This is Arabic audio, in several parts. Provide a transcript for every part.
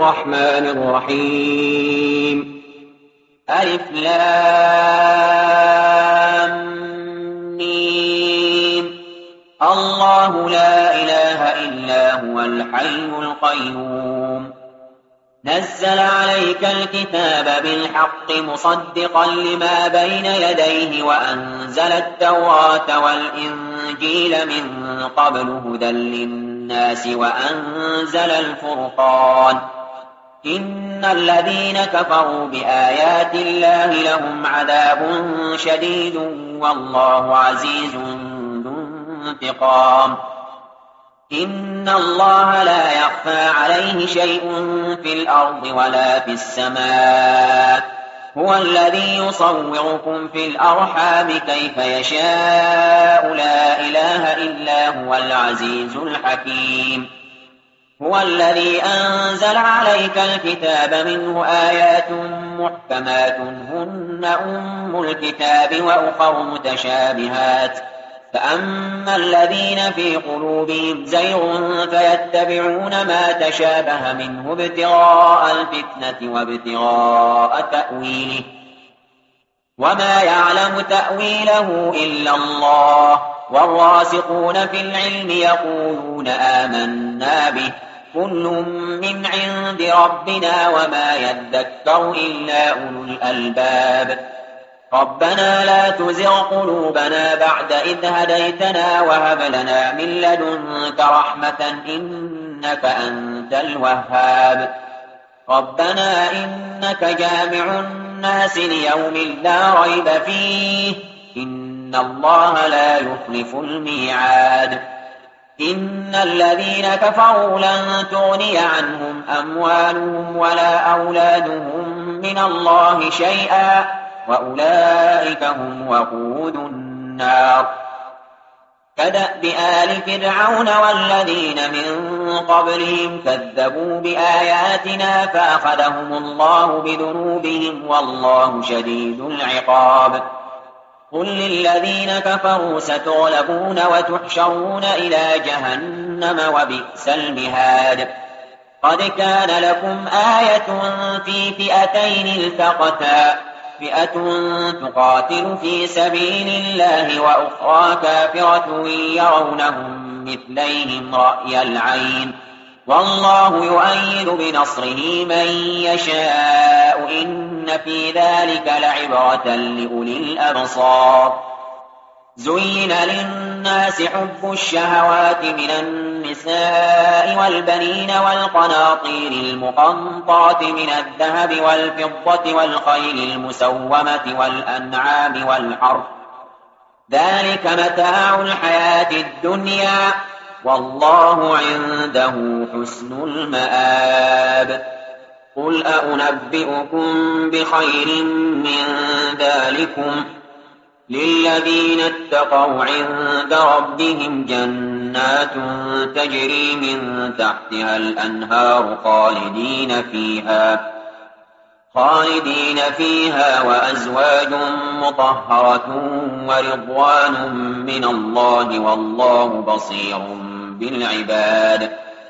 الرحمن الرحيم ألف لام ميم الله لا إله إلا هو الحي القيوم نزل عليك الكتاب بالحق مصدقا لما بين يديه وأنزل التوراة والإنجيل من قبل هدى للناس وأنزل الفرقان إن الذين كفروا بآيات الله لهم عذاب شديد والله عزيز ذو انتقام إن الله لا يخفى عليه شيء في الأرض ولا في السماء هو الذي يصوركم في الأرحام كيف يشاء لا إله إلا هو العزيز الحكيم هو الذي أنزل عليك الكتاب منه آيات محكمات هن أم الكتاب وأخر متشابهات فأما الذين في قلوبهم زيغ فيتبعون ما تشابه منه ابتغاء الفتنة وابتغاء تأويله وما يعلم تأويله إلا الله والراسخون في العلم يقولون آمنا به كل من عند ربنا وما يذكر إلا أولو الألباب ربنا لا تزغ قلوبنا بعد إذ هديتنا وهب لنا من لدنك رحمة إنك أنت الوهاب ربنا إنك جامع الناس ليوم لا ريب فيه إن الله لا يخلف الميعاد إن الذين كفروا لن تغني عنهم أموالهم ولا أولادهم من الله شيئا وأولئك هم وقود النار كدأب آل فرعون والذين من قبلهم كذبوا بآياتنا فأخذهم الله بذنوبهم والله شديد العقاب قل للذين كفروا ستغلبون وتحشرون إلى جهنم وبئس المهاد قد كان لكم آية في فئتين التقتا فئة تقاتل في سبيل الله وأخرى كافرة يرونهم مثليهم رأي العين والله يؤيد بنصره من يشاء إن في ذلك لعبرة لأولي الأبصار زين للناس حب الشهوات من النساء والبنين والقناطير المقنطرة من الذهب والفضة والخيل المسومة والأنعام والحرث ذلك متاع الحياة الدنيا والله عنده حسن المآب قل أنبئكم بخير من ذلكم للذين اتقوا عند ربهم جنات تجري من تحتها الأنهار خالدين فيها وأزواج مطهرة ورضوان من الله والله بصير بالعباد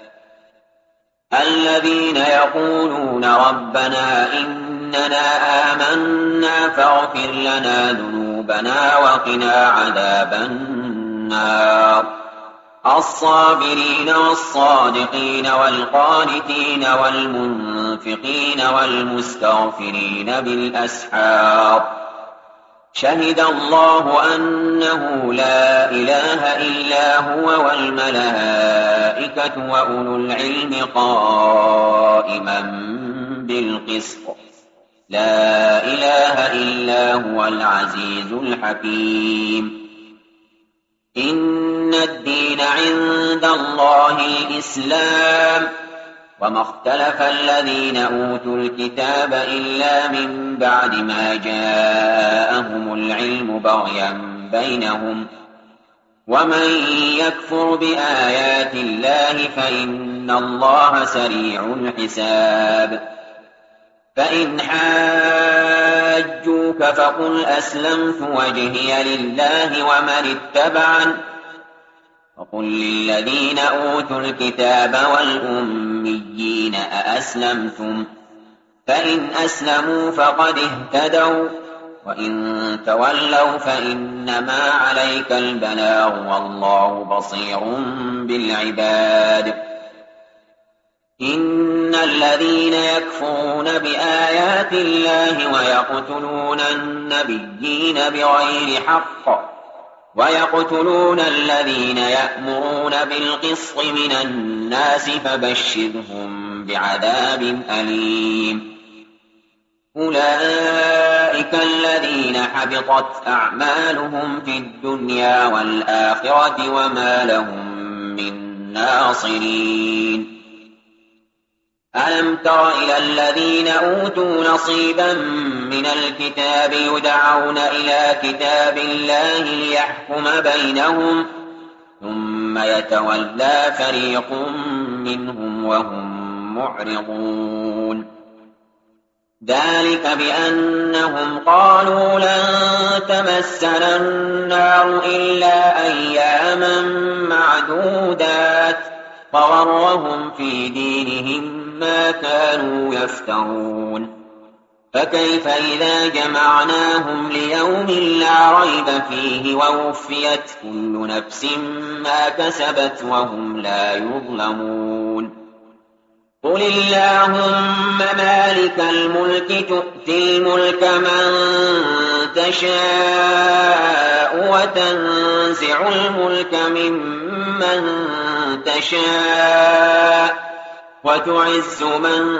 الذين يقولون ربنا إننا آمنا فاغفر لنا ذنوبنا وقنا عذاب النار الصابرين والصادقين والقانتين والمنفقين والمستغفرين بالأسحار شهد الله أنه لا إله إلا هو والملائكة وأولو العلم قائما بالقسط لا إله إلا هو العزيز الحكيم إن الدين عند الله الإسلام وما اختلف الذين أوتوا الكتاب إلا من بعد ما جاءهم العلم بغيا بينهم ومن يكفر بآيات الله فإن الله سريع الحساب فإن حاجوك فقل أسلمت وجهي لله ومن اتبعن وقل للذين أوتوا الكتاب والأمين الأميين أأسلمتم فإن أسلموا فقد اهتدوا وإن تولوا فإنما عليك البلاغ والله بصير بالعباد إن الذين يكفرون بآيات الله ويقتلون النبيين بغير حق ويقتلون الذين يأمرون بالقسط من الناس فبشرهم بعذاب أليم أولئك الذين حبطت أعمالهم في الدنيا والآخرة وما لهم من ناصرين ألم تر إلى الذين أوتوا نصيبا من الكتاب يدعون إلى كتاب الله ليحكم بينهم ثم يتولى فريق منهم وهم معرضون ذلك بأنهم قالوا لن تمسنا النار إلا أياما معدودات وغرهم في دينهم ما كانوا يفترون فكيف إذا جمعناهم ليوم لا ريب فيه ووفيت كل نفس ما كسبت وهم لا يظلمون قل اللهم مالك الملك تؤتي الملك من تشاء وتنزع الملك ممن تشاء وتعز من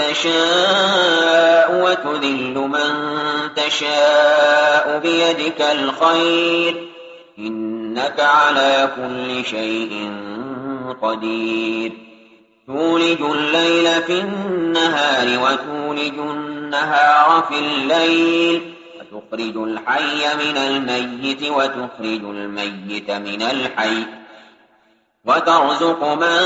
تشاء وتذل من تشاء بيدك الخير إنك على كل شيء قدير تولج الليل في النهار وتولج النهار في الليل وتخرج الحي من الميت وتخرج الميت من الحي وترزق من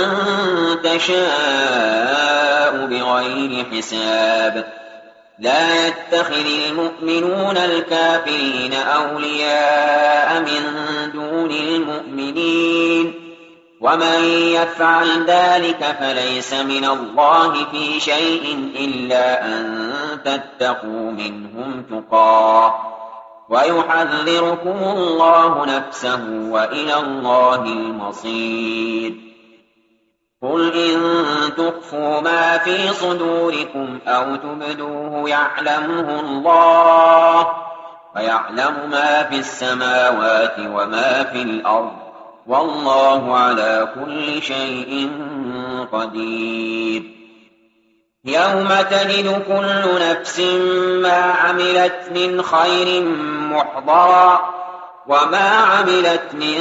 تشاء بغير حساب لا يتخذ المؤمنون الكافرين أولياء من دون المؤمنين ومن يفعل ذلك فليس من الله في شيء إلا أن تتقوا منهم تقاه ويحذركم الله نفسه وإلى الله المصير قل إن تخفوا ما في صدوركم أو تبدوه يعلمه الله ويعلم ما في السماوات وما في الأرض والله على كل شيء قدير يوم تجد كل نفس ما عملت من خير محضرا وما عملت من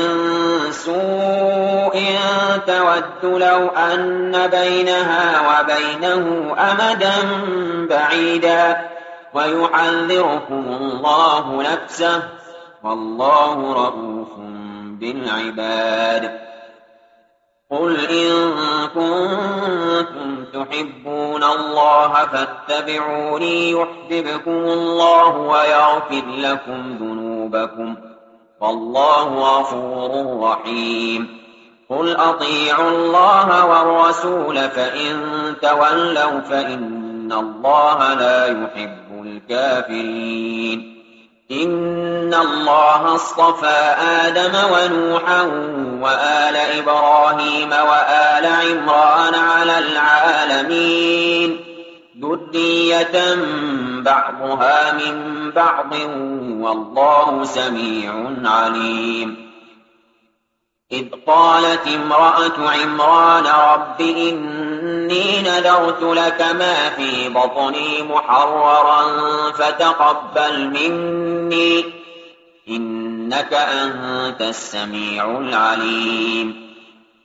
سوء تود لو أن بينها وبينه أمدا بعيدا ويحذركم الله نفسه والله رؤوف بالعباد قل إن كنتم تحبون الله فاتبعوني يحببكم الله ويغفر لكم ذنوبكم والله غفور رحيم قل أطيعوا الله والرسول فإن تولوا فإن الله لا يحب الكافرين إن الله اصطفى آدم ونوحا وآل إبراهيم وآل عمران على العالمين ذرية بعضها من بعض والله سميع عليم إذ قالت امرأة عمران رب إني نذرت لك ما في بطني محررا فتقبل مني إنك أنت السميع العليم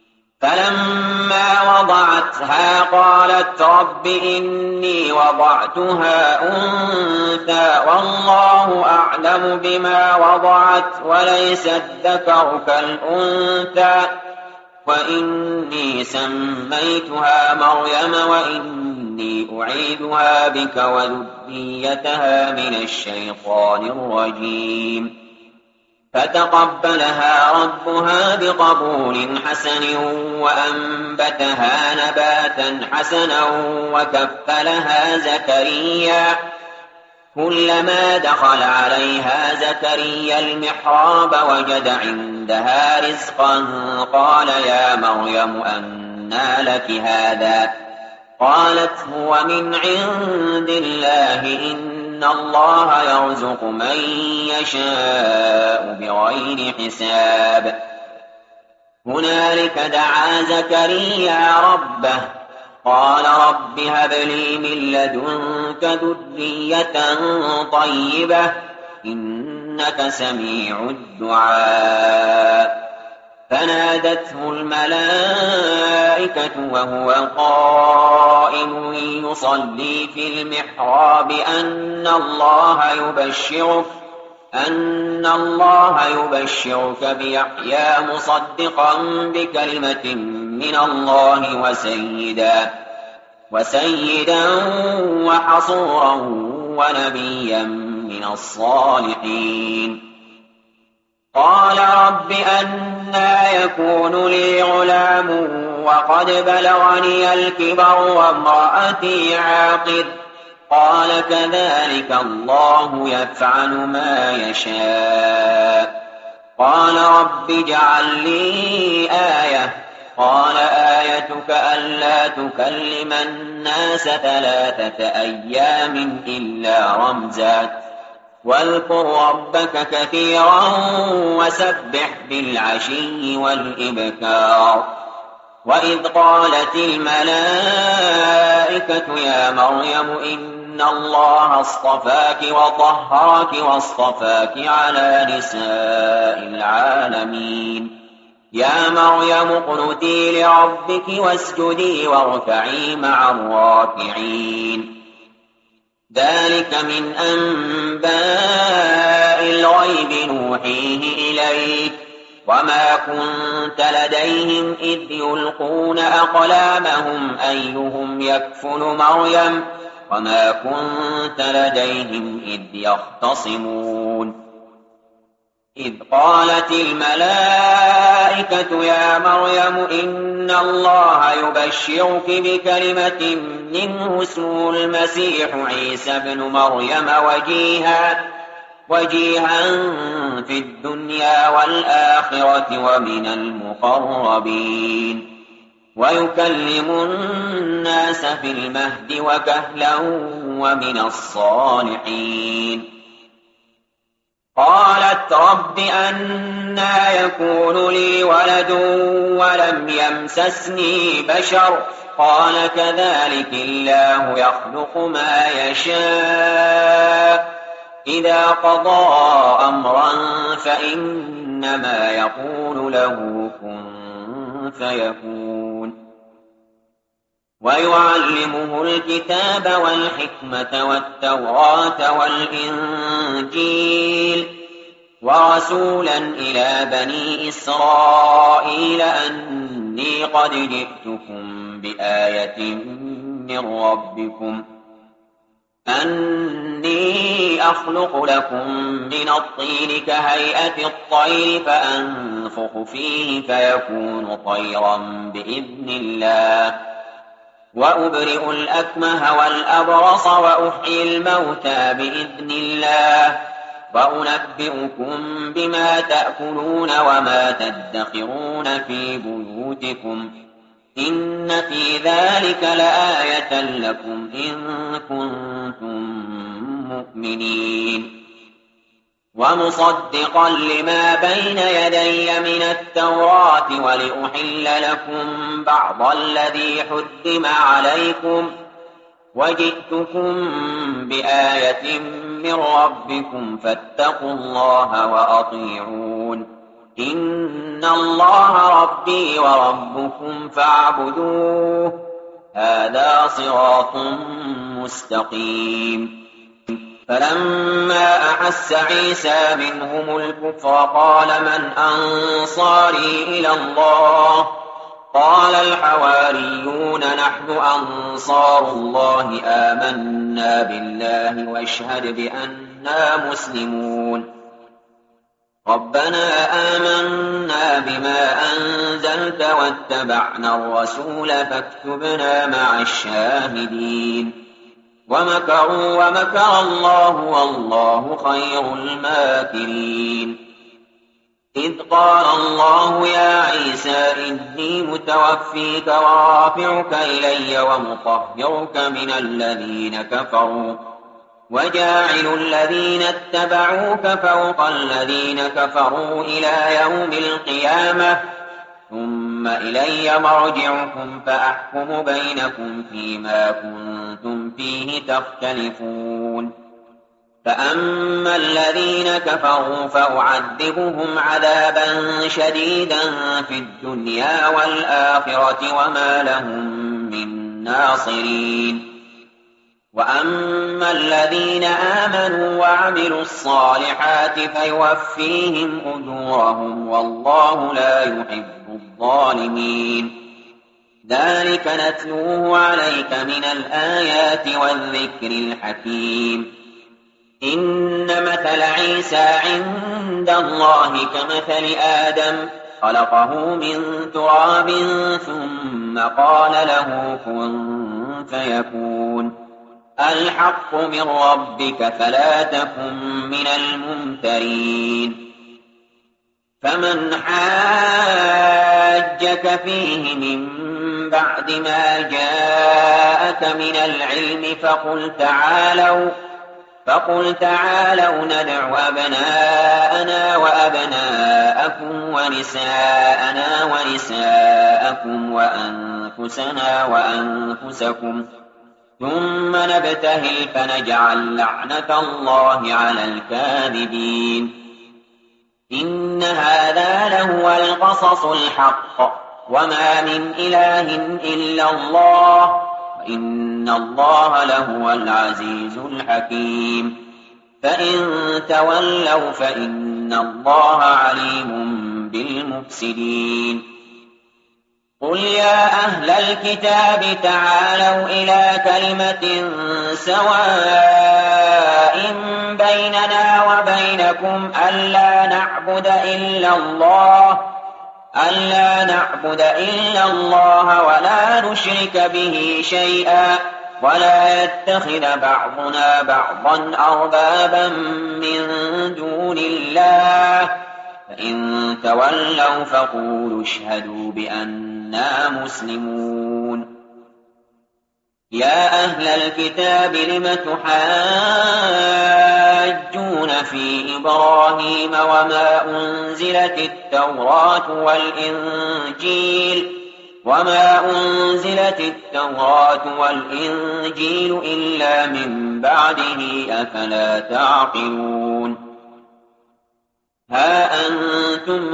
فلما وضعتها قالت رب إني وضعتها أنثى والله أعلم بما وضعت وليس الذكر كالأنثى وإني سميتها مريم وإني أعيذها بك وذريتها من الشيطان الرجيم فتقبلها ربها بقبول حسن وأنبتها نباتا حسنا وكفلها زكريا. كلما دخل عليها زكريا المحراب وجد عندها رزقا قال يا مريم أنى لك هذا؟ قالت هو من عند الله إن الله يرزق من يشاء بغير حساب. هنالك دعا زكريا ربه قال رب هب لي من لدنك ذرية طيبة إنك سميع الدعاء. فنادته الملائكة وهو قائم يصلي في المحراب أن الله يبشرك بيحيى مصدقا بكلمة من الله وسيدا وحصورا ونبيا من الصالحين. قال رب أنى يكون لي غلام وقد بلغني الكبر وامرأتي عاقر؟ قال كذلك الله يفعل ما يشاء. قال رب اجعل لي آية. قال آيتك ألا تكلم الناس 3 أيام إلا رمزا واذكر ربك كثيرا وسبح بالعشي والإبكار. وإذ قالت الملائكة يا مريم إن الله اصطفاك وطهرك واصطفاك على نساء العالمين. يا مريم اقنتي لربك واسجدي واركعي مع الراكعين. ذلك من أنباء الغيب نوحيه إليك وما كنت لديهم إذ يلقون أقلامهم أيهم يكفل مريم وما كنت لديهم إذ يختصمون. إذ قالت الملائكة يا مريم إن الله يبشرك بكلمة منه اسمه المسيح عيسى بن مريم وجيها في الدنيا والآخرة ومن المقربين ويكلم الناس في المهد وكهلا ومن الصالحين. قالت رب أنى يكون لي ولد ولم يمسسني بشر؟ قال كذلك الله يخلق ما يشاء إذا قضى أمرا فإنما يقول له كن فيكون. ويعلمه الكتاب والحكمة والتوراة والإنجيل ورسولا إلى بني إسرائيل أني قد جئتكم بآية من ربكم أني أخلق لكم من الطين كهيئة الطير فأنفخ فيه فيكون طيرا بإذن الله وأبرئ الأكمه والأبرص وأحيي الموتى بإذن الله وأنبئكم بما تأكلون وما تدخرون في بيوتكم إن في ذلك لآية لكم إن كنتم مؤمنين. ومصدقا لما بين يدي من التوراة ولأحل لكم بعض الذي حرم عليكم وجئتكم بآية من ربكم فاتقوا الله وأطيعون إن الله ربي وربكم فاعبدوه هذا صراط مستقيم. فلما أحس عيسى منهم الكفر قال من أنصاري إلى الله؟ قال الحواريون نحن أنصار الله آمنا بالله واشهد بأننا مسلمون. ربنا آمنا بما أنزلت واتبعنا الرسول فاكتبنا مع الشاهدين ومكروا ومكر الله والله خير الماكرين إذ قال الله يا عيسى إني متوفيك ورافعك إلي ومطهرك من الذين كفروا وجاعل الذين اتبعوك فوق الذين كفروا إلى يوم القيامة ثم إلي مرجعكم فأحكم بينكم فيما كنتم فيه تختلفون فأما الذين كفروا فأعذبهم عذابا شديدا في الدنيا والآخرة وما لهم من ناصرين وأما الذين آمنوا وعملوا الصالحات فيوفيهم أجورهم والله لا يحب الظالمين ذلك نتلوه عليك من الآيات والذكر الحكيم إن مثل عيسى عند الله كمثل آدم خلقه من تراب ثم قال له كن فيكون الحق من ربك فلا تكن من الممترين فمن حاجك فيه من بعد ما جاءك من العلم فقل تعالوا ندع أبناءنا وأبناءكم ونساءنا ونساءكم وأنفسنا وأنفسكم ثم نبتهل فنجعل لعنة الله على الكاذبين إن هذا لهو القصص الحق وما من إله إلا الله وإن الله لهو العزيز الحكيم فإن تولوا فإن الله عليم بالمفسدين قل يا أهل الكتاب تعالوا إلى كلمة سواء بيننا وبينكم ألا نعبد إلا الله ولا نشرك به شيئا ولا يتخذ بعضنا بعضا أربابا من دون الله فإن تولوا فقولوا اشهدوا بأننا مسلمون يا أهل الكتاب لم تحاجون في إبراهيم وما أنزلت التوراة والإنجيل إلا من بعده أفلا تعقلون ها أنتم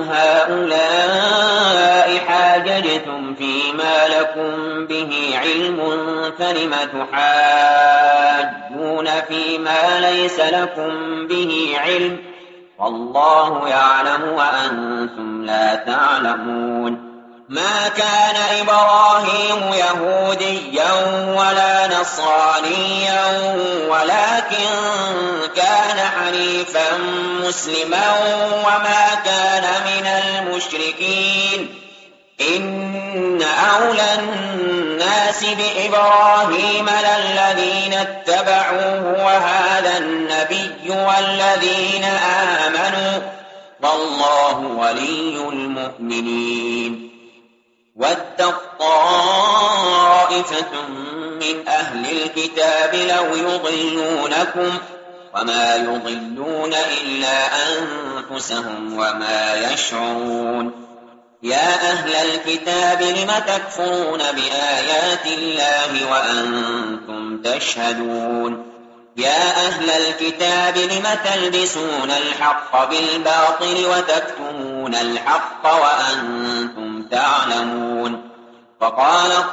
هؤلاء حاججتم فيما لكم به علم فلم تحاجون فيما ليس لكم به علم والله يعلم وأنتم لا تعلمون ما كان إبراهيم يهوديا ولا نصرانيا ولكن كان حنيفا مسلما وما كان من المشركين إن أولى الناس بإبراهيم للذين اتبعوه وهذا النبي والذين آمنوا والله ولي المؤمنين وَدَّت طَّائِفَةٌ مِّنْ أَهْلِ الْكِتَابِ لَوْ يُضِلُّونَكُمْ وَمَا يُضِلُّونَ إِلَّا أَنفُسَهُمْ وَمَا يَشْعُرُونَ يَا أَهْلَ الْكِتَابِ لِمَ تَكْفُرُونَ بِآيَاتِ اللَّهِ وَأَنتُمْ تَشْهَدُونَ يَا أَهْلَ الْكِتَابِ لِمَ تَلْبِسُونَ الْحَقَّ بِالْبَاطِلِ وَتَكْتُمُونَ الْحَقَّ وَأَنتُمْ تعلمون وقالت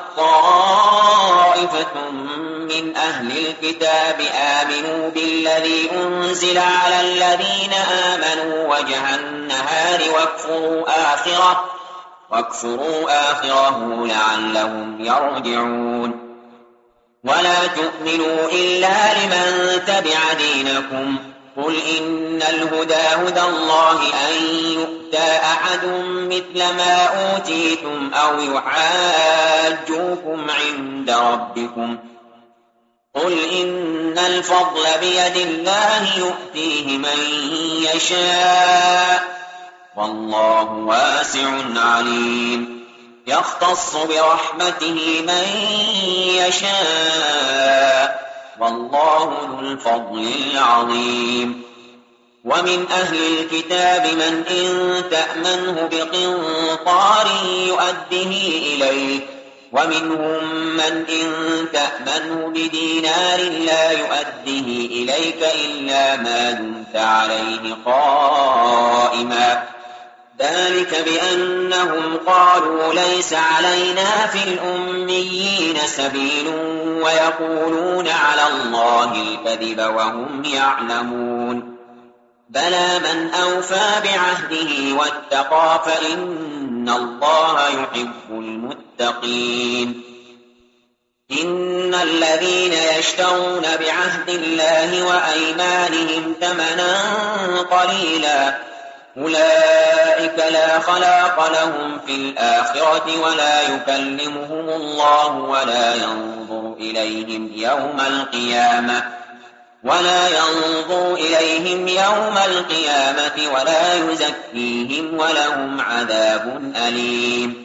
طائفة من أهل الكتاب آمنوا بالذي أنزل على الذين آمنوا وجه النهار واكفروا آخره لعلهم يرجعون ولا تؤمنوا إلا لمن تبع دينكم قل إن الهدى هدى الله أن يؤتى أحد مثل ما أوتيتم أو يحاجوكم عند ربكم قل إن الفضل بيد الله يؤتيه من يشاء والله واسع عليم يختص برحمته من يشاء والله ذو الفضل العظيم ومن أهل الكتاب من إن تأمنه بقنطار يؤده إليك ومنهم من إن تأمنه بدينار لا يؤده إليك إلا ما دمت عليه قائما ذلك بأنهم قالوا ليس علينا في الأميين سبيل ويقولون على الله الكذب وهم يعلمون بلى من أوفى بعهده واتقى فإن الله يحب المتقين إن الذين يشترون بعهد الله وأيمانهم ثمنا قليلا أولئك لا خلاق لهم في الآخرة ولا يكلمهم الله ولا ينظر إليهم يوم القيامة ولا يزكيهم ولهم عذاب أليم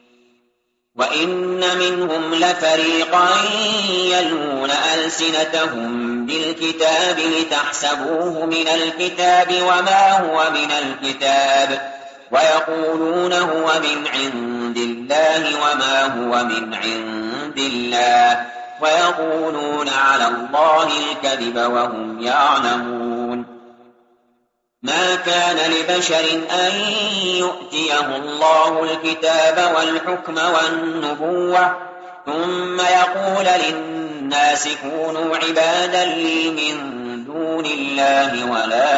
وإن منهم لفريقا يلوون ألسنتهم بالكتاب لتحسبوه من الكتاب وما هو من الكتاب ويقولون هو من عند الله وما هو من عند الله ويقولون على الله الكذب وهم يعلمون ما كان لبشر أن يؤتيه الله الكتاب والحكم والنبوة ثم يقول للناس كونوا عبادا لي من دون الله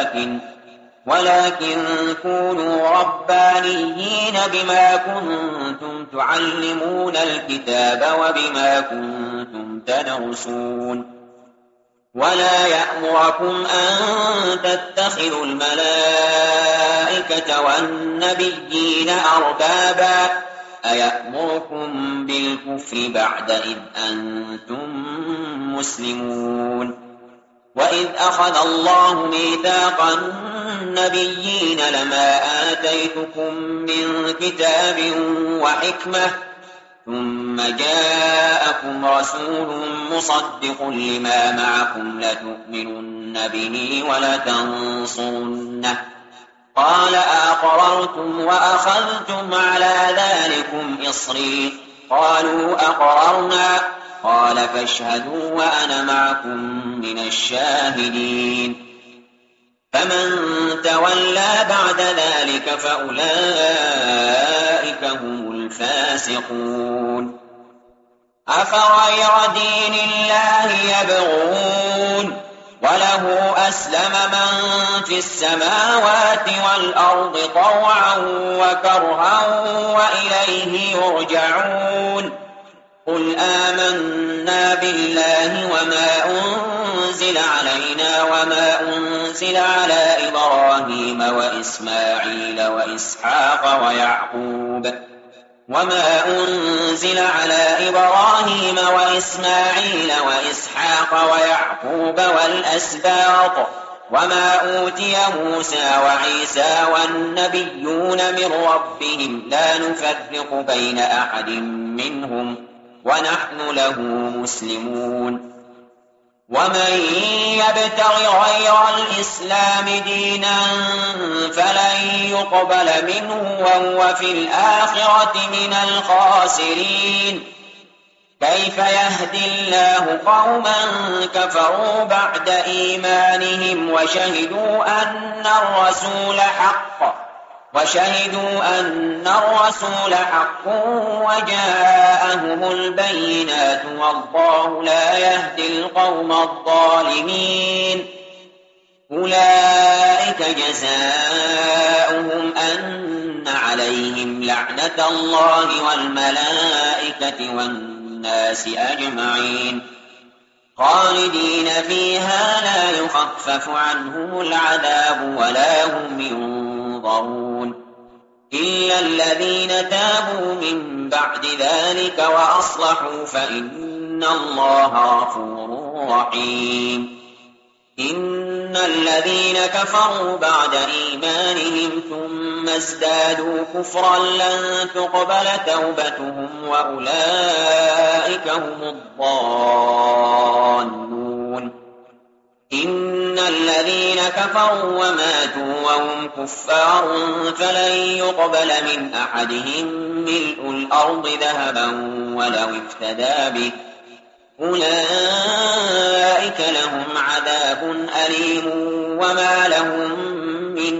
ولكن كونوا ربانيين بما كنتم تعلمون الكتاب وبما كنتم تدرسون ولا يأمركم أن تتخذوا الملائكة والنبيين أربابا أيأمركم بالكفر بعد إذ أنتم مسلمون وإذ أخذ الله ميثاق النبيين لما آتيتكم من كتاب وحكمة ثم جاءكم رسول مصدق لما معكم لتؤمنن به ولتنصرنه قال أقررتم وأخذتم على ذلكم إصري قالوا أقررنا قال فاشهدوا وأنا معكم من الشاهدين فمن تولى بعد ذلك فأولئك هم الفاسقون أفغير دين الله يبغون وله أسلم من في السماوات والأرض طوعا وكرها وإليه يرجعون قل آمنا بالله وما أنزل علينا وما أنزل على إبراهيم وإسماعيل وإسحاق ويعقوب وما أنزل على إبراهيم وإسماعيل وإسحاق ويعقوب والأسباط وما أوتي موسى وعيسى والنبيون من ربهم لا نفرق بين أحد منهم ونحن له مسلمون ومن يبتغ غير الإسلام دينا فلن يقبل منه وهو في الآخرة من الخاسرين كيف يهدي الله قوما كفروا بعد إيمانهم وشهدوا أن الرسول حق وجاءهم البينات والله لا يهدي القوم الظالمين أولئك جزاؤهم أن عليهم لعنة الله والملائكة والناس أجمعين خالدين فيها لا يخفف عنهم العذاب ولا هم ينظرون إلا الذين تابوا من بعد ذلك وأصلحوا فإن الله غفور رحيم إن الذين كفروا بعد إيمانهم ثم ازدادوا كفرا لن تقبل توبتهم وأولئك هم الضالون إن الذين كفروا وماتوا وهم كفار فلن يقبل من أحدهم ملء الأرض ذهبا ولو افتدى به أولئك لهم عذاب أليم وما لهم من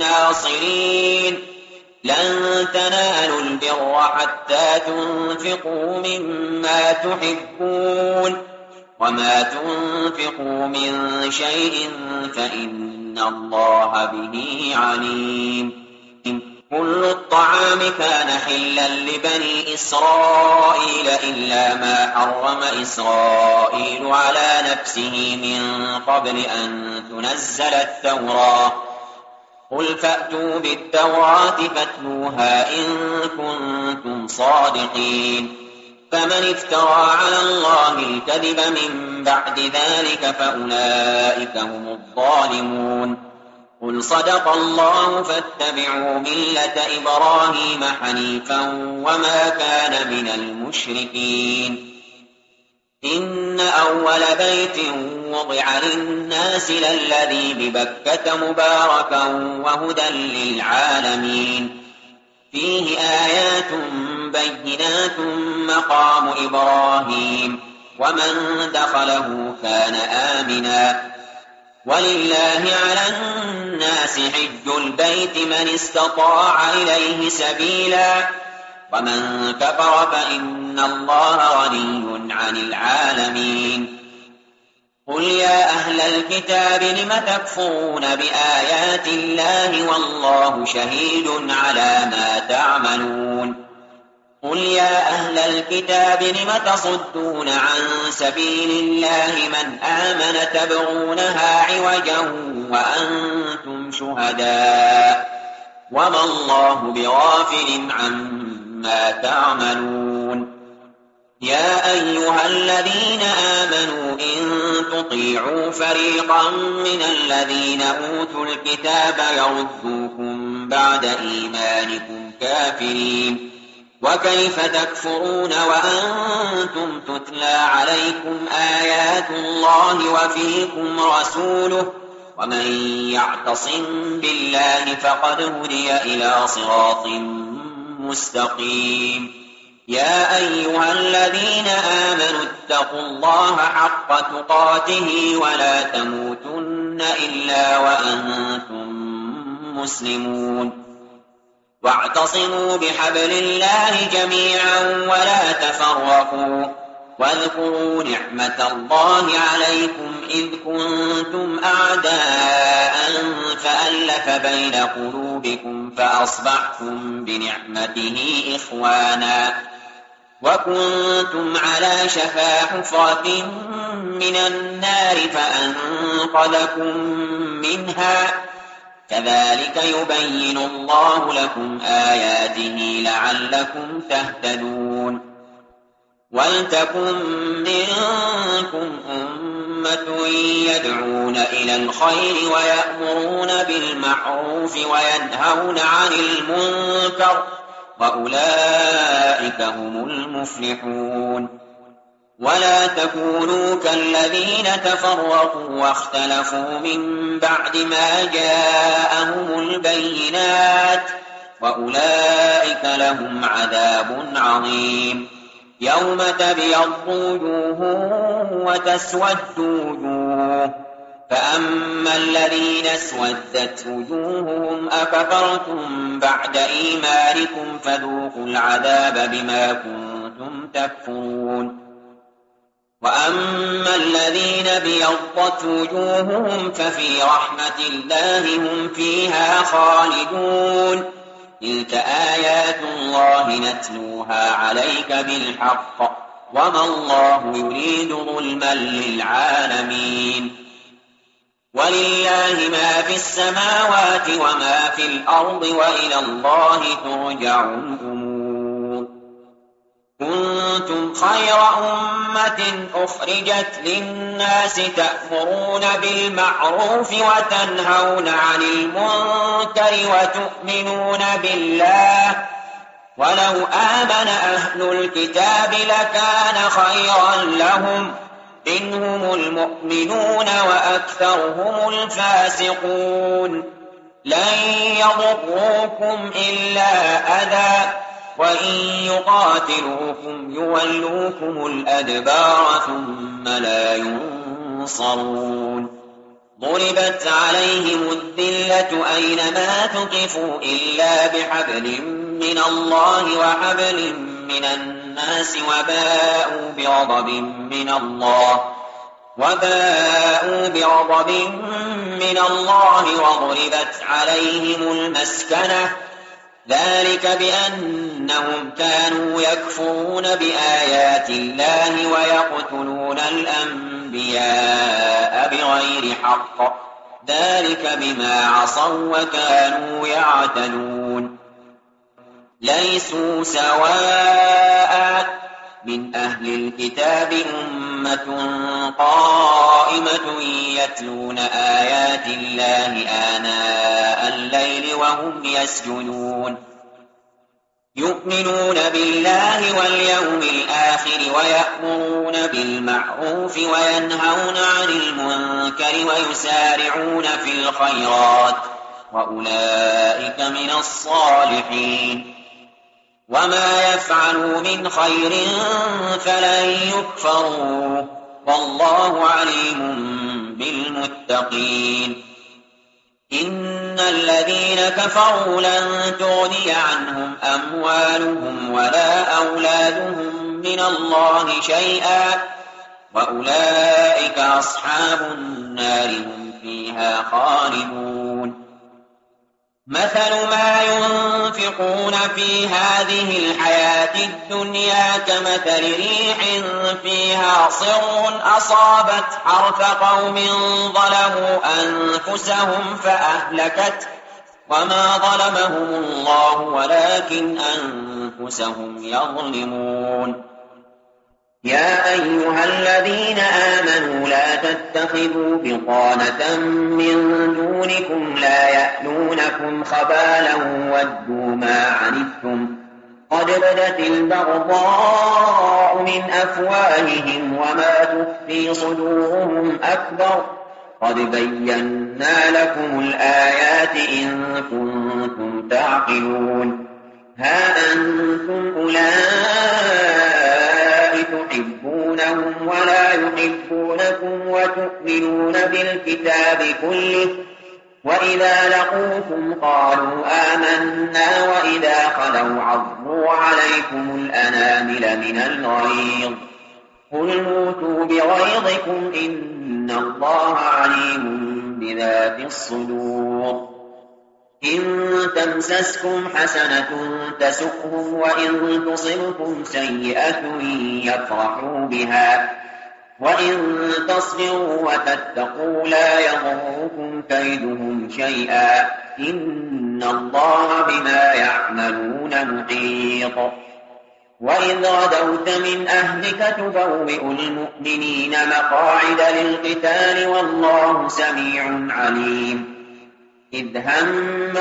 ناصرين لن تنالوا البر حتى تنفقوا مما تحبون وما تنفقوا من شيء فإن الله به عليم كل الطعام كان حلا لبني إسرائيل إلا ما حرم إسرائيل على نفسه من قبل أن تنزل التوراة قل فأتوا بالتوراة فاتلوها إن كنتم صادقين فمن افترى على الله الكذب من بعد ذلك فأولئك هم الظالمون قل صدق الله فاتبعوا ملة إبراهيم حنيفا وما كان من المشركين إن أول بيت وضع للناس للذي ببكة مباركا وهدى للعالمين فيه آيات بينات مقام إبراهيم ومن دخله كان آمنا ولله على الناس حج البيت من استطاع إليه سبيلا ومن كفر فإن الله غني عن العالمين قل يا أهل الكتاب لم تكفرون بآيات الله والله شهيد على ما تعملون قل يا أهل الكتاب لم تصدون عن سبيل الله من آمن تبغونها عوجا وأنتم شهداء وما الله بغافل عما تعملون يا أيها الذين آمنوا إن تطيعوا فريقا من الذين أوتوا الكتاب يردوكم بعد إيمانكم كافرين وكيف تكفرون وأنتم تتلى عليكم آيات الله وفيكم رسوله ومن يعتصم بالله فقد هدي إلى صراط مستقيم يا أيها الذين آمنوا اتقوا الله حق تقاته ولا تموتن إلا وأنتم مسلمون واعتصموا بحبل الله جميعا ولا تفرقوا واذكروا نعمة الله عليكم إذ كنتم أعداء فألف بين قلوبكم فأصبحتم بنعمته إخوانا وكنتم على شفا حفرة من النار فأنقذكم منها كذلك يبين الله لكم آياته لعلكم تهتدون ولتكن منكم أمة يدعون إلى الخير ويأمرون بالمعروف وينهون عن المنكر وأولئك هم المفلحون ولا تكونوا كالذين تفرقوا واختلفوا من بعد ما جاءهم البينات وأولئك لهم عذاب عظيم يوم تبيض وجوه وتسود وجوه فأما الذين اسودت وجوههم أكفرتم بعد إيمانكم فذوقوا العذاب بما كنتم تكفرون وأما الذين ابيضت وجوههم ففي رحمة الله هم فيها خالدون تلك آيات الله نتلوها عليك بالحق وما الله يريد ظلما للعالمين ولله ما في السماوات وما في الأرض وإلى الله ترجع الأمور. كنتم خير أمة أخرجت للناس تأمرون بالمعروف وتنهون عن المنكر وتؤمنون بالله ولو آمن أهل الكتاب لكان خيرا لهم منهم المؤمنون وأكثرهم الفاسقون. لن يضروكم إلا أذى وإن يقاتلوكم يولوكم الأدبار ثم لا ينصرون. ضربت عليهم الذلة أينما ثقفوا إلا بحبل من الله وحبل من الناس وباءوا بغضب من الله وضربت عليهم المسكنة ذلك بأنهم كانوا يكفرون بآيات الله ويقتلون الأنبياء بغير حق ذلك بما عصوا وكانوا يعتدون. ليسوا سواء من أهل الكتاب أمة قائمة يتلون آيات الله آناء الليل وهم يسجدون يؤمنون بالله واليوم الآخر ويأمرون بالمعروف وينهون عن المنكر ويسارعون في الخيرات وأولئك من الصالحين. وما يفعلوا من خير فلن يكفروه والله عليم بالمتقين. إن الذين كفروا لن تغني عنهم أموالهم ولا أولادهم من الله شيئا وأولئك أصحاب النار هم فيها خالدون. مثل ما ينفقون في هذه الحياة الدنيا كمثل ريح فيها صر أصابت حرث قوم ظلموا أنفسهم فأهلكت وما ظلمهم الله ولكن أنفسهم يظلمون. يا أيها الذين آمنوا لا تتخذوا بطانة من دونكم لا يألونكم خبالا ودوا ما عنتم قد بدت البغضاء من أفواههم وما تخفي صدورهم أكبر قد بينا لكم الآيات إن كنتم تعقلون. ها أنتم أولئك تحبونهم ولا يحبونكم وتؤمنون بالكتاب كله وإذا لقوكم قالوا آمنا وإذا خلوا عضوا عليكم الأنامل من الغيظ قل موتوا بغيظكم إن الله عليم بذات الصدور. إن تمسسكم حسنة تسؤهم وإن تصبكم سيئة يفرحوا بها وإن تصبروا وتتقوا لا يضركم كيدهم شيئا إن الله بما يعملون محيط. وإذ غدوت من أهلك تبوئ المؤمنين مقاعد للقتال والله سميع عليم. إذ هم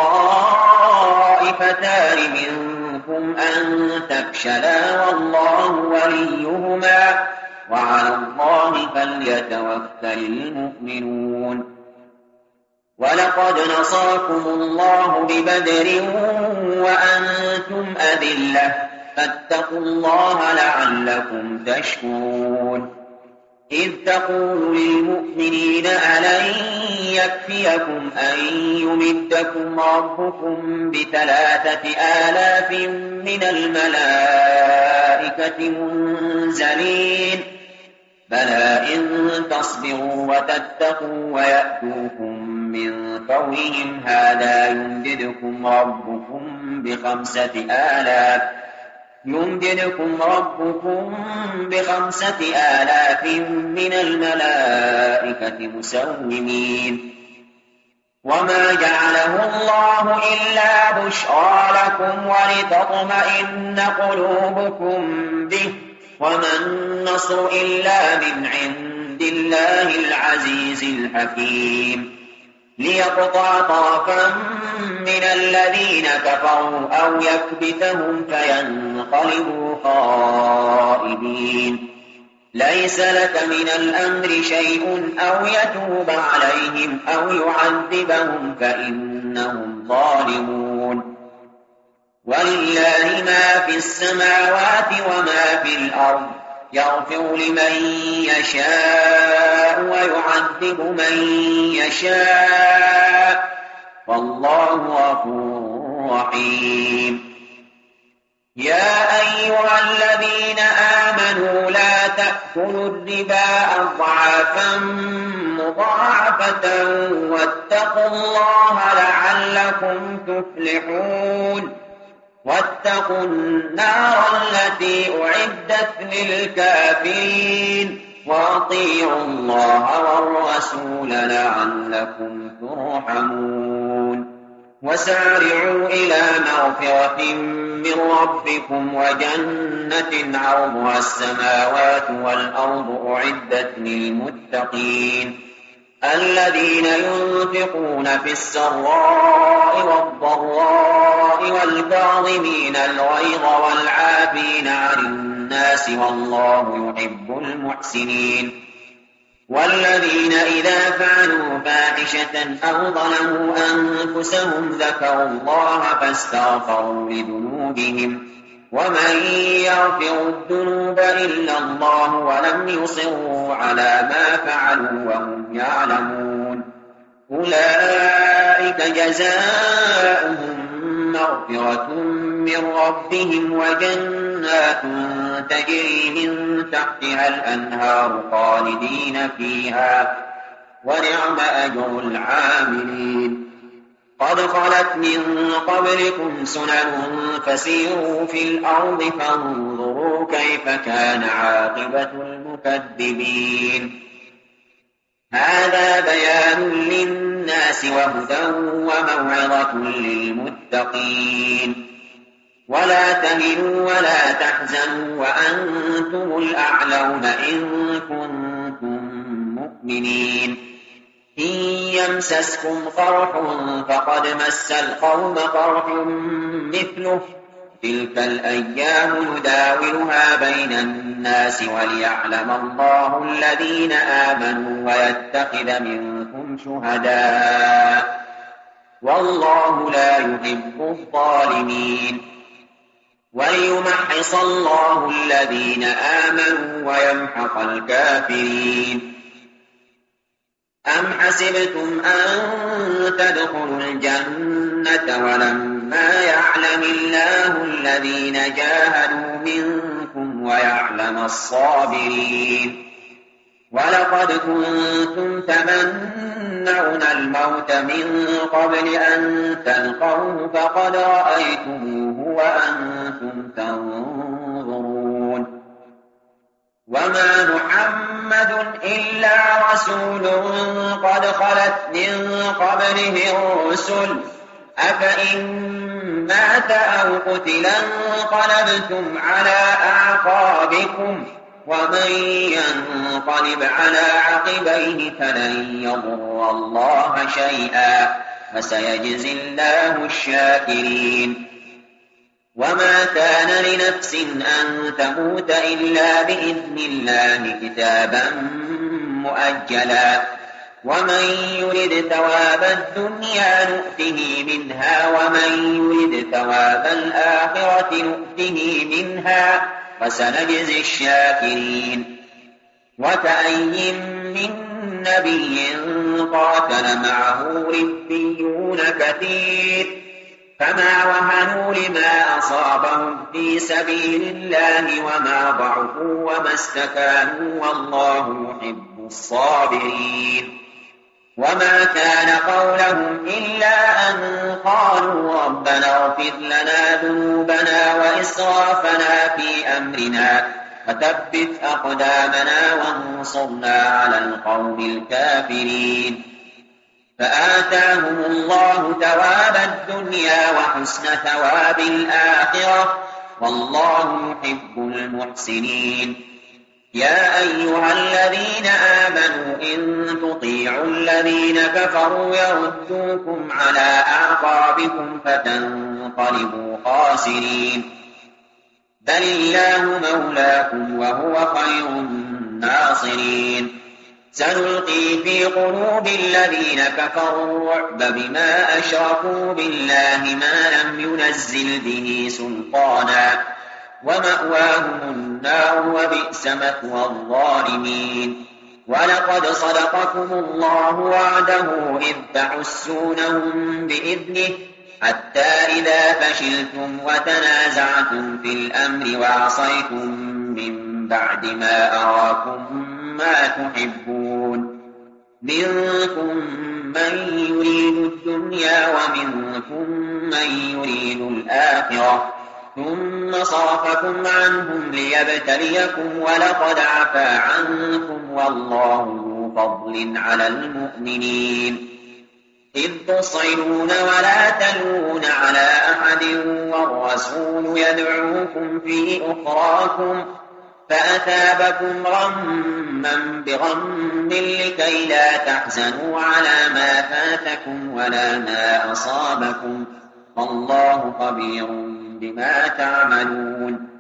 الطائفتان منكم أن تفشلا والله وليهما وعلى الله فليتوكل المؤمنون. ولقد نصركم الله ببدر وأنتم أذلة فاتقوا الله لعلكم تشكرون. إذ تقول للمؤمنين ألن يكفيكم أن يمدكم ربكم ب3,000 من الملائكة منزلين بلى إن تصبروا وتتقوا ويأتوكم من فورهم هذا يمددكم ربكم ب5,000 يمددكم ربكم ب5,000 من الملائكة مسومين وما جعله الله إلا بشرى لكم ولتطمئن قلوبكم به وما النصر إلا من عند الله العزيز الحكيم ليقطع طرفا من الذين كفروا أو يكبتهم فينقلبوا خائبين ليس لك من الأمر شيء أو يتوب عليهم أو يعذبهم فإنهم ظالمون ولله ما في السماوات وما في الأرض يغفر لمن يشاء ويعذب من يشاء والله غفور رحيم يا أيها الذين آمنوا لا تأكلوا الربا أضعافا مضاعفة واتقوا الله لعلكم تفلحون واتقوا النار التي أعدت للكافرين وأطيعوا الله والرسول لعلكم ترحمون وسارعوا إلى مغفرة من ربكم وجنة عرضها السماوات والأرض أعدت للمتقين الذين ينفقون في السراء والضراء والكاظمين الغيظ والعافين عن الناس والله يحب المحسنين والذين إذا فعلوا فاحشة أو ظلموا أنفسهم ذكروا الله فاستغفروا لذنوبهم ومن يغفر الذنوب إلا الله ولم يصروا على ما فعلوا وهم يعلمون أولئك جزاؤهم مغفرة من ربهم وجنات تجري من تحتها الأنهار خالدين فيها ونعم أجر العاملين قد خلت من قبلكم سنن فسيروا في الأرض فانظروا كيف كان عاقبة المكذبين هذا بيان للناس وهدى وموعظة للمتقين ولا تهنوا ولا تحزنوا وأنتم الأعلون إن كنتم مؤمنين إن يمسسكم قرح فقد مس القوم قرح مثله تلك الأيام نداولها بين الناس وليعلم الله الذين آمنوا ويتخذ منكم شهداء والله لا يحب الظالمين وليمحص الله الذين آمنوا ويمحق الكافرين أم حسبتم أن تدخلوا الجنة ولما يعلم الله الذين جاهدوا منكم ويعلم الصابرين ولقد كنتم تمنون الموت من قبل أن تلقوه فقد رأيتموه وأنتم تنظرون وما محمد إلا رسول قد خلت من قبله الرسل أفإن مات أو قتلا انقلبتم على أعقابكم ومن ينقلب على عقبيه فلن يضر الله شيئا فسيجزي الله الشاكرين وما كان لنفس أن تموت إلا بإذن الله كتابا مؤجلا ومن يرد ثواب الدنيا نؤته منها ومن يرد ثواب الآخرة نؤته منها وسنجزي الشاكرين وكأي من نبي قاتل معه ربيون كثير فما وهنوا لما أصابهم في سبيل الله وما ضعفوا وما استكانوا والله يحب الصابرين وما كان قولهم إلا أن قالوا ربنا اغفر لنا ذنوبنا وإسرافنا في أمرنا وثبت أقدامنا وانصرنا على القوم الكافرين فآتاهم الله ثواب الدنيا وحسن ثواب الآخرة والله يحب المحسنين يا أيها الذين آمنوا إن تطيعوا الذين كفروا يردوكم على أعقابكم فتنقلبوا خاسرين بل الله مولاكم وهو خير الناصرين سنلقي في قلوب الذين كفروا الرعب بما أشركوا بالله ما لم ينزل به سلطانا ومأواهم النار وبئس مثوى الظالمين ولقد صدقكم الله وعده إذ تحسونهم بإذنه حتى إذا فشلتم وتنازعتم في الأمر وعصيتم من بعد ما أراكم ما تحبون منكم من يريد الدنيا ومنكم من يريد الآخرة ثم صرفكم عنهم ليبتليكم ولقد عفا عنكم والله ذو فضل على المؤمنين إذ تصعدون ولا تلوون على أحد والرسول يدعوكم في أخراكم فأثابكم غما بغم لكي لا تحزنوا على ما فاتكم ولا ما أصابكم والله خبير بما تعملون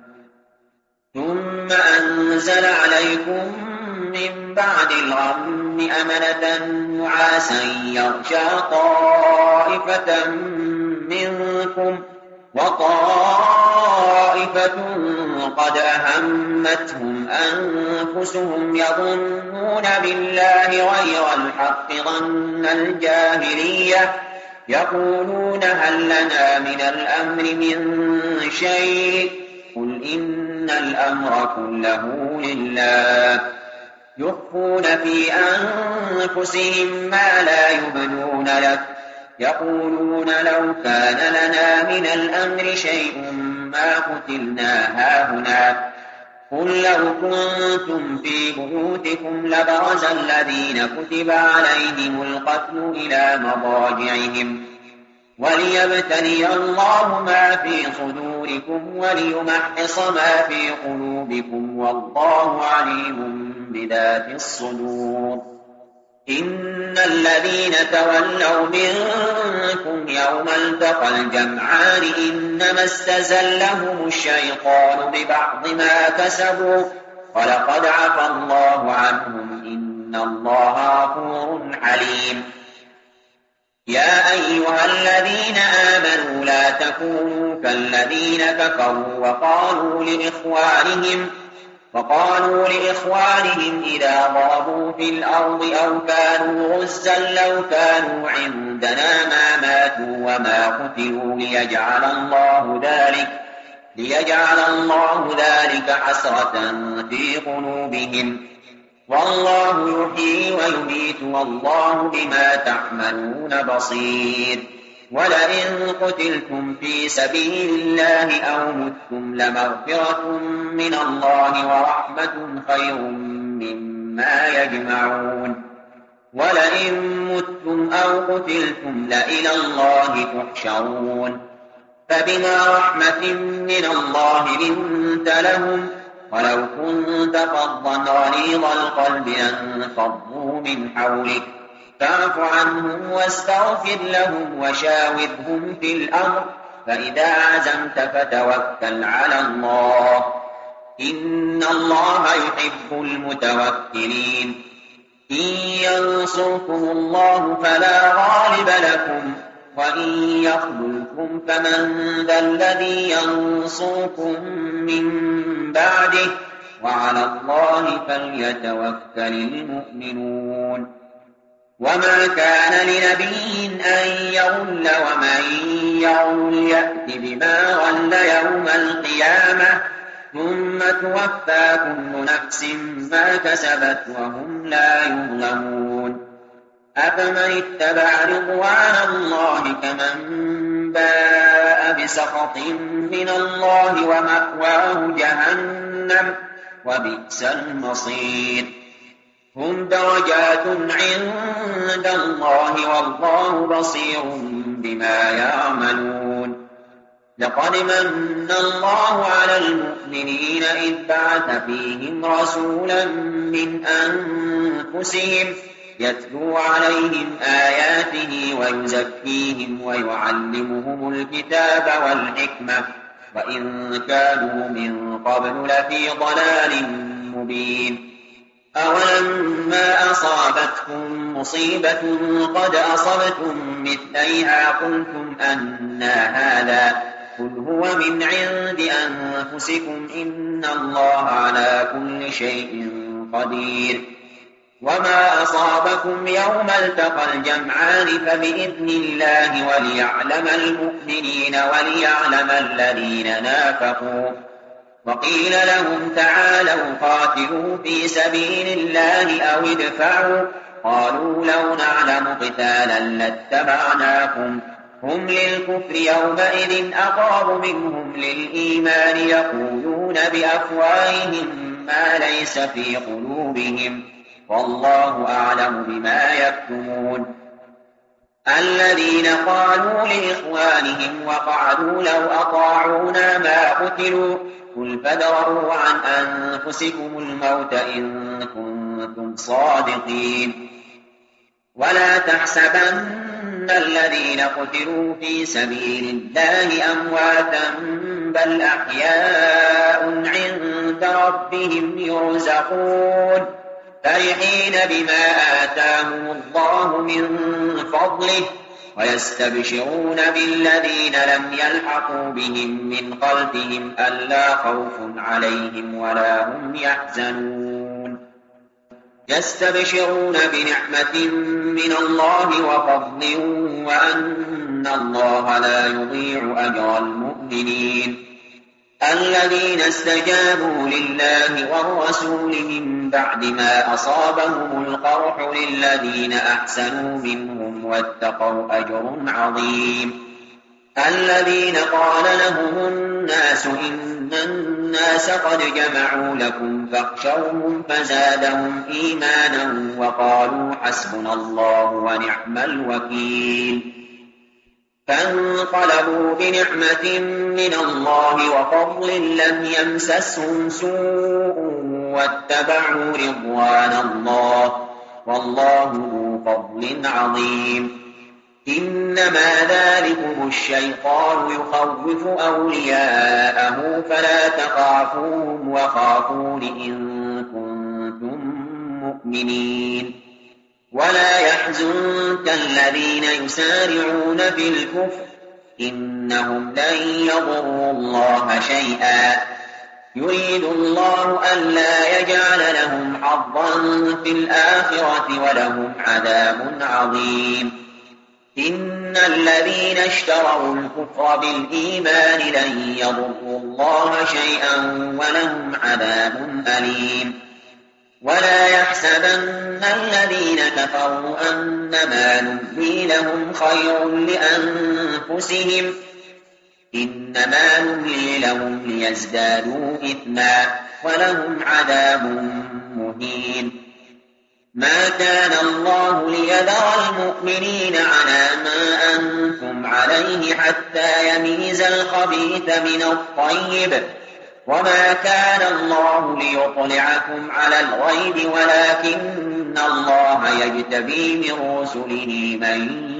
ثم أنزل عليكم من بعد الغم أمنة نعاسا يغشى طائفة منكم وطائفة قد أهمتهم أنفسهم يظنون بالله غير الحق ظن الجاهلية يقولون هل لنا من الأمر من شيء قل إن الأمر كله لله يخفون في أنفسهم ما لا يبدون لك يقولون لو كان لنا من الأمر شيء ما قتلنا هاهنا قل لو كنتم في بيوتكم لبرز الذين كتب عليهم القتل إلى مضاجعهم وليبتلي الله ما في صدوركم وليمحص ما في قلوبكم والله عليم بذات الصدور إن الذين تولوا منكم يوم التقى الجمعان إنما استزلهم الشيطان ببعض ما كسبوا ولقد عفا الله عنهم إن الله غفور حليم يا أيها الذين آمنوا لا تكونوا كالذين كفروا وقالوا لإخوانهم إذا ضربوا في الأرض أو كانوا غزا لو كانوا عندنا ما ماتوا وما قتلوا ليجعل الله ذلك حسرة في قلوبهم والله يحيي ويميت والله بما تعملون بصير ولئن قتلتم في سبيل الله أو متم لمغفرة من الله ورحمة خير مما يجمعون ولئن متم أو قتلتم لإلى الله تحشرون فبما رحمة من الله لنت لهم ولو كنت فظا غليظ القلب لانفضوا من حولك فاعف عنهم واستغفر لهم وشاورهم في الأمر فإذا عزمت فتوكل على الله إن الله يحب المتوكلين إن ينصركم الله فلا غالب لكم وإن يخذلكم فمن ذا الذي ينصركم من بعده وعلى الله فليتوكل المؤمنون وما كان لنبي أن يغل ومن يغل يأت بما غل يوم القيامة ثم توفى كل نفس ما كسبت وهم لا يظلمون أفمن اتبع رضوان الله كمن باء بسخط من الله ومأواه جهنم وبئس المصير هم درجات عند الله والله بصير بما يعملون لقد من الله على المؤمنين إذ بعث فيهم رسولا من أنفسهم يتلو عليهم آياته ويزكيهم ويعلمهم الكتاب والحكمة وإن كانوا من قبل لفي ضلال مبين أولما أصابتكم مصيبة قد أصبتم مثليها قلتم أنى هذا قل هو من عند أنفسكم إن الله على كل شيء قدير وما أصابكم يوم التقى الجمعان فبإذن الله وليعلم المؤمنين وليعلم الذين نافقوا وقيل لهم تعالوا قاتلوا في سبيل الله أو ادفعوا قالوا لو نعلم قتالا لاتبعناكم هم للكفر يومئذ أقرب منهم للإيمان يقولون بأفواههم ما ليس في قلوبهم والله أعلم بما يكتمون الذين قالوا لإخوانهم وقعدوا لو أطاعونا ما قتلوا قل فادرءوا عن أنفسكم الموت إن كنتم صادقين ولا تحسبن الذين قتلوا في سبيل الله أمواتا بل أحياء عند ربهم يرزقون فرحين بما آتاهم الله من فضله ويستبشرون بالذين لم يلحقوا بهم من خلفهم ألا خوف عليهم ولا هم يحزنون يستبشرون بنعمة من الله وفضل وأن الله لا يضيع أجر المؤمنين الذين استجابوا لله والرسول من بعد ما أصابهم القرح للذين أحسنوا منهم واتقوا أجر عظيم الذين قال لهم الناس إن الناس قد جمعوا لكم فاخشوهم فزادهم إيمانا وقالوا حسبنا الله ونعم الوكيل فانقلبوا بنعمة من الله وفضل لم يمسسهم سوء واتبعوا رضوان الله والله ذو فضل عظيم إنما ذلكم الشيطان يخوف أولياءه فلا تخافوهم وخافون إن كنتم مؤمنين ولا يحزنك الذين يسارعون في الكفر إنهم لن يضروا الله شيئا يريد الله ألا يجعل لهم حظا في الآخرة ولهم عذاب عظيم إن الذين اشتروا الكفر بالإيمان لن يضروا الله شيئا ولهم عذاب أليم ولا يحسبن الذين كفروا أنما نملي لهم خير لأنفسهم إنما نملي لهم ليزدادوا إثما ولهم عذاب مهين ما كان الله ليذر المؤمنين على ما أنتم عليه حتى يميز الخبيث من الطيب وما كان الله ليطلعكم على الغيب ولكن الله يجتبي من رسله من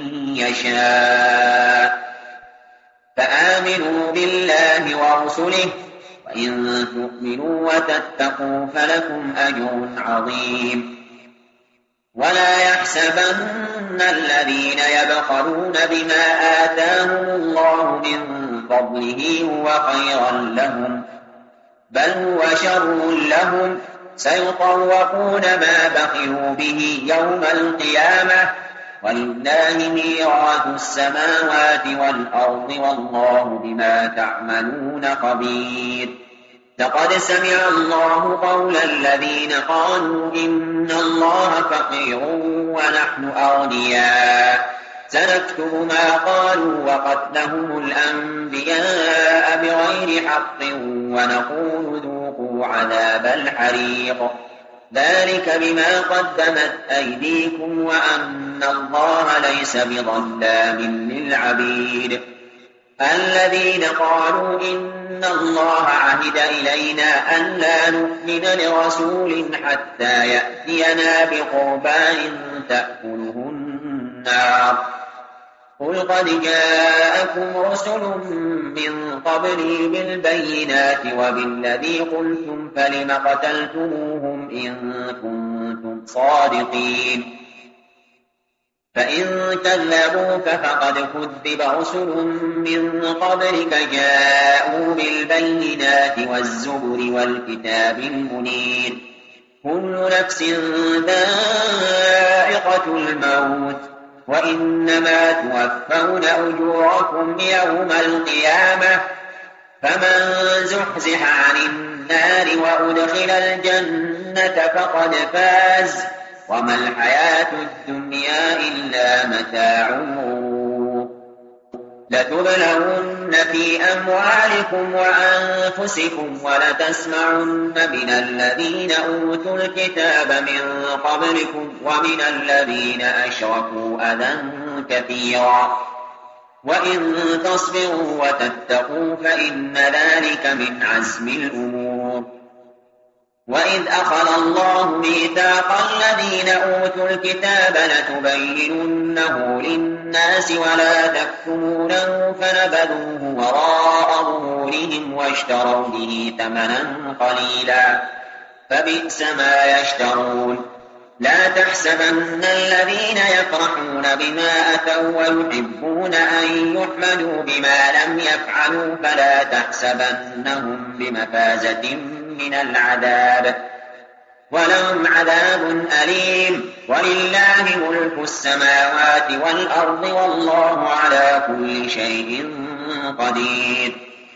يشاء فآمنوا بالله ورسله وإن تؤمنوا وتتقوا فلكم أجر عظيم ولا يحسبن الذين يبخلون بما آتاهم الله من فضله هو خيرا لهم بل هو شر لهم سيطوقون ما بخلوا به يوم القيامة ولله ميراث السماوات والأرض والله بما تعملون خبير لقد سمع الله قول الذين قالوا إن الله فقير ونحن أغنياء سنكتب ما قالوا وقتلهم الأنبياء بغير حق ونقول ذوقوا عذاب الحريق ذلك بما قدمت أيديكم وأن الله ليس بظلام للعبيد الذين قالوا إن الله عهد إلينا أن لا نؤمن لرسول حتى يأتينا بقربان تأكله النار قل قد جاءكم رسل من قبلي بالبينات وبالذي قلتم فلم قتلتموهم إن كنتم صادقين فإن كذبوك فقد كذب رسل من قبلك جاءوا بالبينات والزبر والكتاب المنير كل نفس ذائقة الموت وإنما توفون أجوركم يوم القيامة فمن زحزح عن النار وأدخل الجنة فقد فاز وما الحياة الدنيا إلا متاع الغرور لتبلون في أموالكم وأنفسكم ولتسمعن من الذين أوتوا الكتاب من قبلكم ومن الذين أشركوا أذى كثيرا وإن تصبروا وتتقوا فإن ذلك من عزم الأمور وإذ أخذ الله ميثاق الذين أوتوا الكتاب لتبيننه للناس ولا تكتمونه فنبذوه وراء ظهورهم واشتروا به ثمنا قليلا فبئس ما يشترون لا تحسبن الذين يفرحون بما أتوا ويحبون أن يحمدوا بما لم يفعلوا فلا تحسبنهم بمفازة من العذاب ولهم عذاب أليم ولله ملك السماوات والأرض والله على كل شيء قدير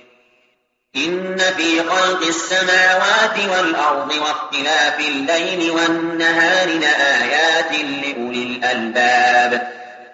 إن في خلق السماوات والأرض واختلاف الليل والنهار لآيات لأولي الألباب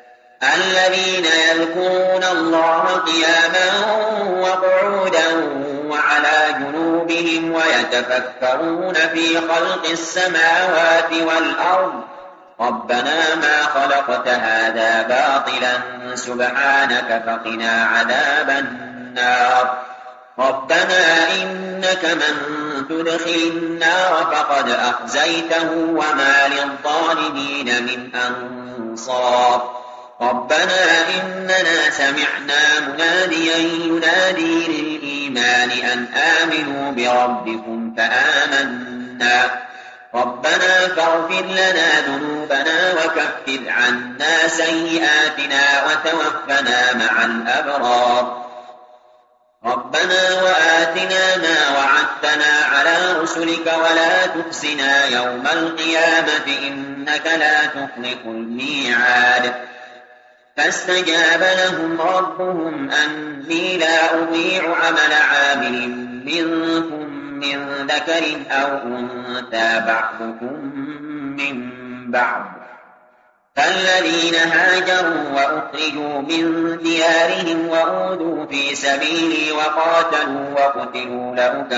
الذين يذكرون الله قياما وقعودا وعلى جنوبهم ويتفكرون في خلق السماوات والأرض ربنا ما خلقت هذا باطلا سبحانك فقنا عذاب النار ربنا إنك من تدخل النار فقد أخزيته وما للظالمين من أنصار ربنا إننا سمعنا مناديا ينادي للإيمان أن آمنوا بربكم فآمنا ربنا فاغفر لنا ذنوبنا وكفر عنا سيئاتنا وتوفنا مع الأبرار ربنا وآتنا ما وعدتنا على رسلك ولا تخزنا يوم القيامة إنك لا تخلف الميعاد فاستجاب لهم ربهم أني لا أضيع عمل عامل منكم من ذكر أو أنثى بعضكم من بعض فالذين هاجروا وأخرجوا من ديارهم وأوذوا في سبيلي وقاتلوا وقتلوا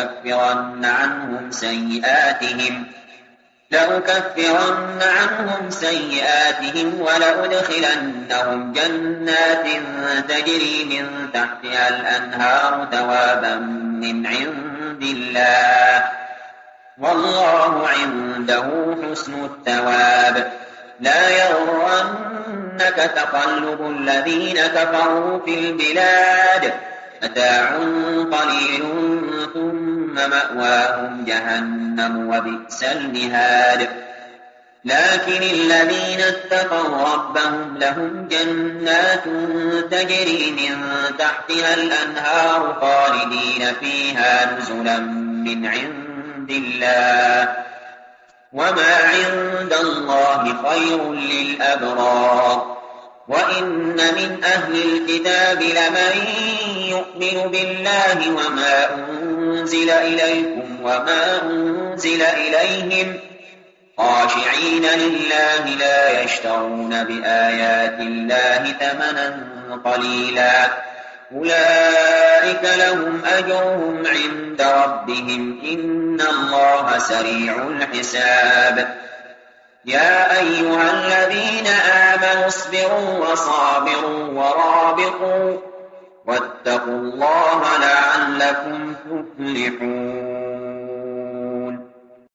لأكفرن عنهم سيئاتهم ولأدخلنهم جنات تجري من تحتها الأنهار ثوابا من عند الله والله عنده حسن الثواب لا يغرنك تقلب الذين كفروا في البلاد متاع قليل ثم مأواهم جهنم وبئس المهاد لكن الذين اتقوا ربهم لهم جنات تجري من تحتها الأنهار خالدين فيها نزلا من عند الله وما عند الله خير للأبرار وإن من أهل الكتاب لمن يؤمن بالله وما أنزل إليكم وما أنزل إليهم خاشعين لله لا يشترون بآيات الله ثمنا قليلا أولئك لهم أجرهم عند ربهم إن الله سريع الحساب يا أيها الذين آمنوا اصبروا وصابروا ورابطوا واتقوا الله لعلكم تفلحون